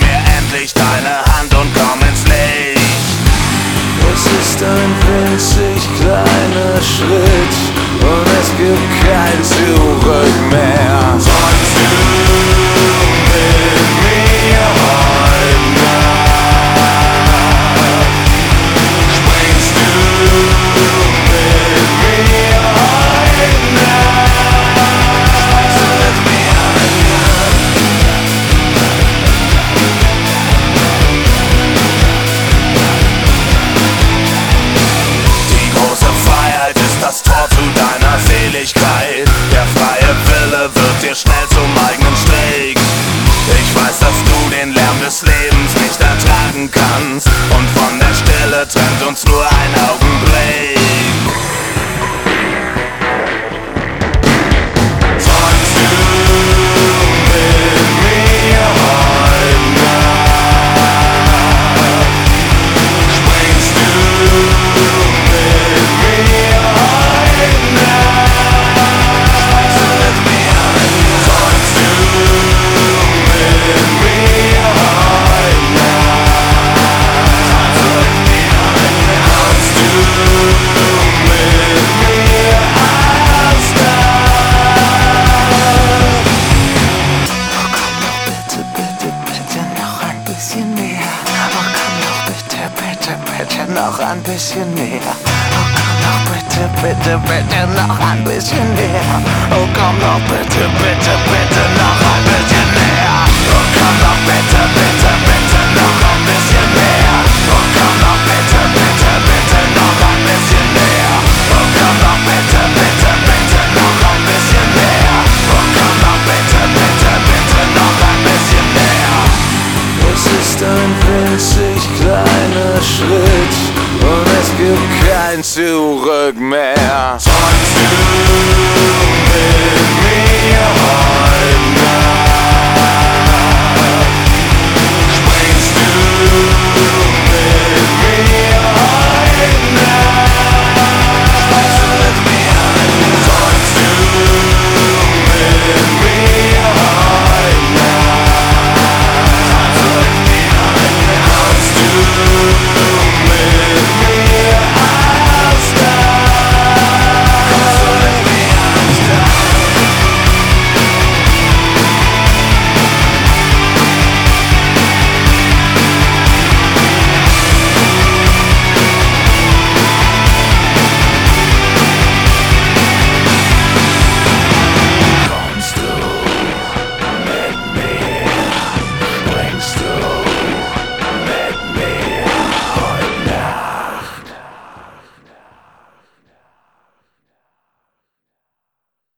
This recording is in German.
mir endlich deine Hand und komm ins Licht. Es ist ein winzig kleiner Schritt und es gibt kein Zurück mehr. Träumst du mit mir heute Nacht? Springst du mit mir heute Nacht? Springst du mit mir heute Nacht? Die große Freiheit ist das Tor zu deiner Seligkeit. Der freie Wille wird dir schnell zum eigenen Steg. Ich weiß, dass du den Lärm des Lebens nicht ertragen kannst, und von der Stille trennt uns nur ein Augenblick. Träumst du mit mir heute Nacht? Springst du mit mir heute Nacht? Springst du mit mir heute Nacht? Träumst du mit mir heute Nacht? Träumst du mit mir als Nacht? Oh, komm doch bitte, bitte, bitte noch ein bisschen mehr. Oh, komm doch bitte, bitte, bitte noch ein bisschen mehr. Oh, komm doch bitte, bitte, bitte noch ein bisschen mehr. Oh, komm doch bitte, bitte, bitte noch ein bisschen mehr. Oh, komm doch bitte, bitte, bitte noch ein bisschen mehr. Oh, komm doch bitte, bitte, bitte noch ein bisschen mehr. Oh, komm doch bitte, bitte, bitte noch ein bisschen mehr. Oh, komm doch bitte, bitte, bitte noch ein bisschen mehr. Es ist ein winzig kleiner Schritt und es gibt kein Zurück mehr. Träumst du mit mir heute